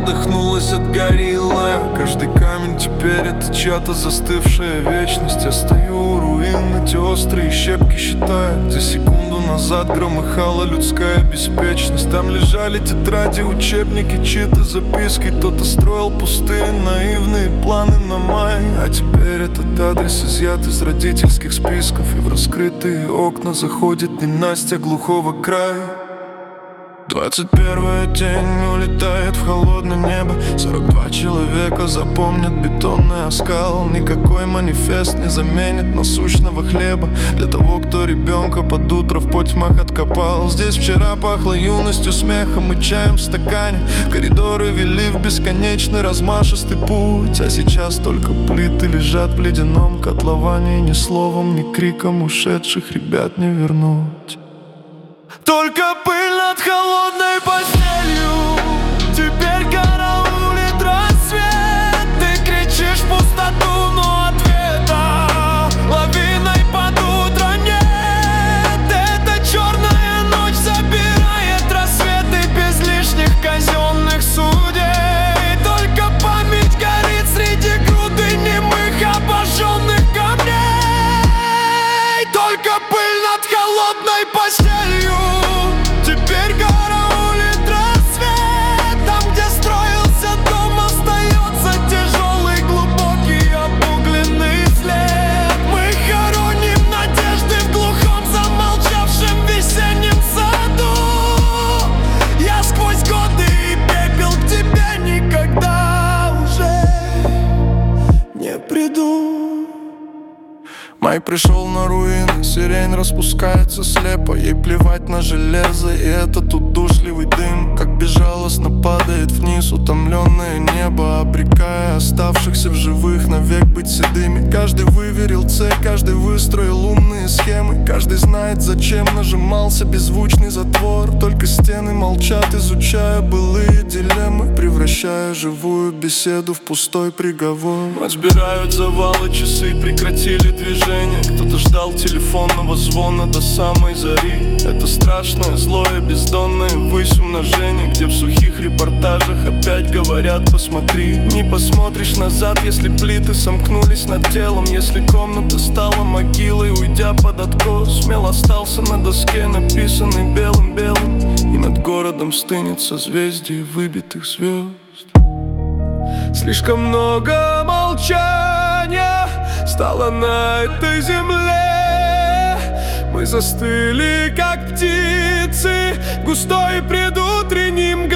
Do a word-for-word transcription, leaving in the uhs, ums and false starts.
задохнулась от гориллы. Каждый камень теперь это чья-то застывшая вечность. Я стою у руин, эти острые щепки считаю. За секунду назад громыхала людская беспечность. Там лежали тетради, учебники, чьи-то записки. Кто-то строил пустые наивные планы на май. А теперь этот адрес изъят из родительских списков, и в раскрытые окна заходит ненастья глухого края. Двадцать первая тень улетает в холодное небо. Сорок два человека запомнят бетонный оскал. Никакой манифест не заменит насущного хлеба для того, кто ребенка под утро в потьмах откопал. Здесь вчера пахло юностью, смехом и чаем в стакане. Коридоры вели в бесконечный размашистый путь. А сейчас только плиты лежат в ледяном котловане. Ни словом, ни криком ушедших ребят не вернуть. Только пыль над холодной постелью. Теперь караулит рассвет. Ты кричишь в пустоту, но ответа лавиной под утро нет. Эта черная ночь забирает рассветы без лишних казенных судей. Только память горит среди груды немых обожженных камней. Только пыль над холодной постелью. Теперь караулит рассвет. Там, где строился дом, остается тяжелый, глубокий, обугленный след. Мы хороним надежды в глухом, замолчавшем весеннем саду. Я сквозь годы и пепел к тебе никогда уже не приду. Май пришел на руины, сирень распускается слепо. Ей плевать на железо и этот удушливый дым. Как безжалостно падает вниз утомленное небо, обрекая оставшихся в живых навек быть седыми. Каждый выверил цель, каждый выстроил умные схемы. Каждый знает, зачем нажимался беззвучный затвор. Только стены молчат, изучая былые дилеммы, превращая живую беседу в пустой приговор. Отбирают завалы, часы прекратили движение. Кто-то ждал телефонного звона до самой зари. Это страшное, злое, бездонное высь умножение, где в сухих репортажах опять говорят: посмотри. Не посмотришь назад, если плиты сомкнулись над телом. Если комната стала могилой, уйдя под откос. Смел остался на доске, написанной белым-белым, и над городом стынет созвездие выбитых звезд. Слишком много молчания стало на этой земле. Мы застыли, как птицы, густой предутренним